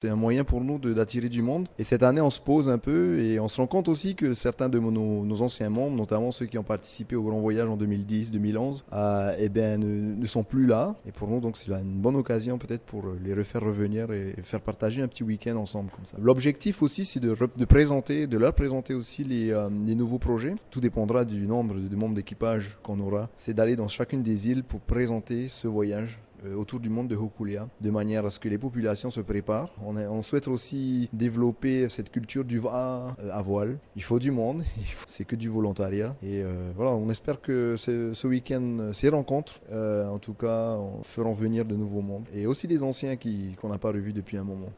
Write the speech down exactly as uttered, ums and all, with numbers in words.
C'est un moyen pour nous de- d'attirer du monde. Et cette année, on se pose un peu et on se rend compte aussi que certains de nos, nos anciens membres, notamment ceux qui ont participé au Grand Voyage en deux mille dix, deux mille onze, euh, eh ben, ne, ne sont plus là. Et pour nous, donc, c'est une bonne occasion peut-être pour les refaire revenir et faire partager un petit week-end ensemble comme ça. L'objectif aussi, c'est de, re- de présenter, de leur présenter aussi les, euh, les nouveaux projets. Tout dépendra du nombre de membres d'équipage qu'on aura. C'est d'aller dans chacune des îles pour présenter ce voyage euh, autour du monde de Hokulea, de manière à ce que les populations se préparent. On, a- on souhaite aussi développer cette culture du va euh, à voile. Il faut du monde, il faut- c'est que du volontariat. Et euh, voilà, on espère que ce, ce week-end, ces rencontres, euh, en tout cas, feront venir de nouveaux membres. Et aussi des anciens qui, qu'on n'a pas revus depuis un moment.